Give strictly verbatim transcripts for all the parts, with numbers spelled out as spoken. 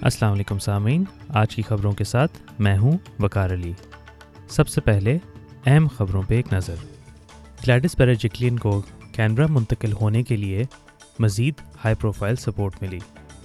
السلام علیکم سامعین، آج کی خبروں کے ساتھ میں ہوں وقار علی۔ سب سے پہلے اہم خبروں پہ ایک نظر۔ گلیڈس بیرجکلین کو کینبرا منتقل ہونے کے لیے مزید ہائی پروفائل سپورٹ ملی۔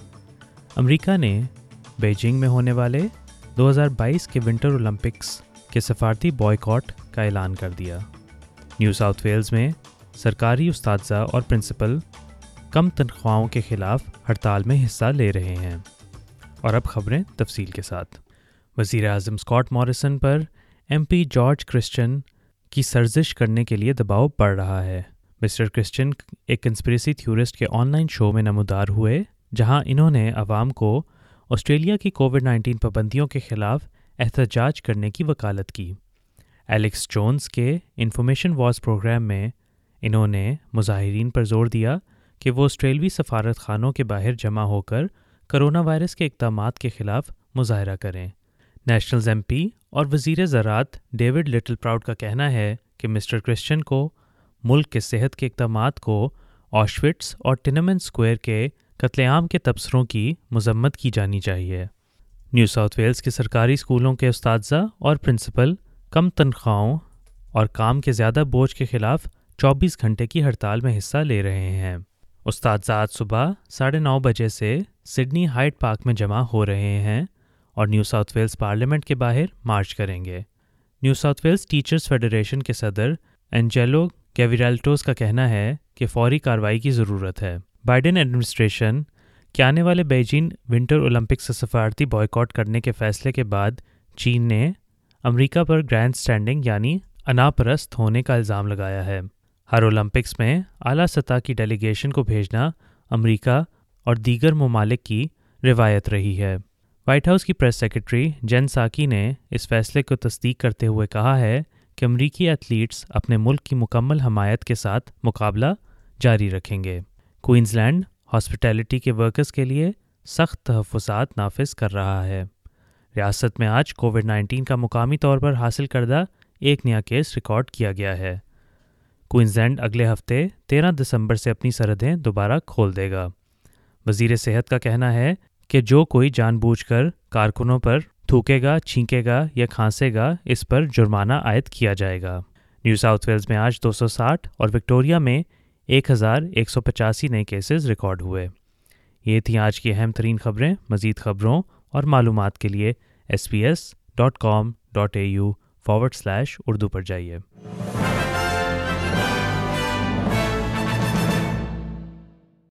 امریکہ نے بیجنگ میں ہونے والے دو ہزار بائیس کے ونٹر اولمپکس کے سفارتی بائیکاٹ کا اعلان کر دیا۔ نیو ساؤتھ ویلز میں سرکاری اساتذہ اور پرنسپل کم تنخواہوں کے خلاف ہڑتال میں حصہ لے رہے ہیں۔ اور اب خبریں تفصیل کے ساتھ۔ وزیر اعظم اسکاٹ موریسن پر ایم پی جارج کرسچن کی سرزش کرنے کے لیے دباؤ بڑھ رہا ہے۔ مسٹر کرسچن ایک کنسپریسی تھیورسٹ کے آن لائن شو میں نمودار ہوئے، جہاں انہوں نے عوام کو آسٹریلیا کی کووڈ نائنٹین پابندیوں کے خلاف احتجاج کرنے کی وکالت کی۔ ایلیکس جونز کے انفارمیشن وارز پروگرام میں انہوں نے مظاہرین پر زور دیا کہ وہ آسٹریلوی سفارت خانوں کے باہر جمع ہو کر کرونا وائرس کے اقدامات کے خلاف مظاہرہ کریں۔ نیشنلز ایم پی اور وزیر زراعت ڈیوڈ لٹل پراؤڈ کا کہنا ہے کہ مسٹر کرسچن کو ملک کے صحت کے اقدامات کو آشوٹس اور ٹینمن اسکوائر کے قتل عام کے تبصروں کی مذمت کی جانی چاہیے۔ نیو ساؤتھ ویلز کے سرکاری اسکولوں کے اساتذہ اور پرنسپل کم تنخواہوں اور کام کے زیادہ بوجھ کے خلاف چوبیس گھنٹے کی ہڑتال میں حصہ لے رہے ہیں۔ اساتذہ آج صبح ساڑھے نو بجے سے سڈنی ہائیڈ پارک میں جمع ہو رہے ہیں اور نیو ساؤتھ ویلز پارلیمنٹ کے باہر مارچ کریں گے۔ New South Wales teachers federation کے صدر اینجیلو گیویرالٹوس کا کہنا ہے کہ فوری کارروائی کی ضرورت ہے۔ بائیڈن ایڈمنسٹریشن کے آنے والے بیجنگ ونٹر اولمپکس سے سفارتی بائیکاٹ کرنے کے فیصلے کے بعد چین نے امریکہ پر گرینڈ اسٹینڈنگ یعنی انا پرست ہونے کا الزام لگایا ہے۔ ہر اولمپکس میں اعلیٰ سطح کی ڈیلیگیشن کو بھیجنا امریکہ اور دیگر ممالک کی روایت رہی ہے۔ وائٹ ہاؤس کی پریس سیکرٹری جین ساکی نے اس فیصلے کو تصدیق کرتے ہوئے کہا ہے کہ امریکی ایتھلیٹس اپنے ملک کی مکمل حمایت کے ساتھ مقابلہ جاری رکھیں گے۔ کوئنز لینڈ ہاسپٹیلٹی کے ورکرز کے لیے سخت تحفظات نافذ کر رہا ہے۔ ریاست میں آج کووڈ نائنٹین کا مقامی طور پر حاصل کردہ ایک نیا کیس ریکارڈ کیا گیا ہے۔ کوئنز لینڈ اگلے ہفتے تیرہ دسمبر سے اپنی سرحدیں دوبارہ کھول دے گا۔ وزیر صحت کا کہنا ہے کہ جو کوئی جان بوجھ کر کارکنوں پر تھوکے گا، چھینکے گا یا کھانسے گا، اس پر جرمانہ عائد کیا جائے گا۔ نیو ساؤتھ ویلز میں آج دو سو ساٹھ اور وکٹوریا میں ایک ہزار ایک سو پچاسی نئے کیسز ریکارڈ ہوئے۔ یہ تھیں آج کی اہم ترین خبریں۔ مزید خبروں اور معلومات کے لیے S B S dot com dot A U forward slash Urdu پر جائیے۔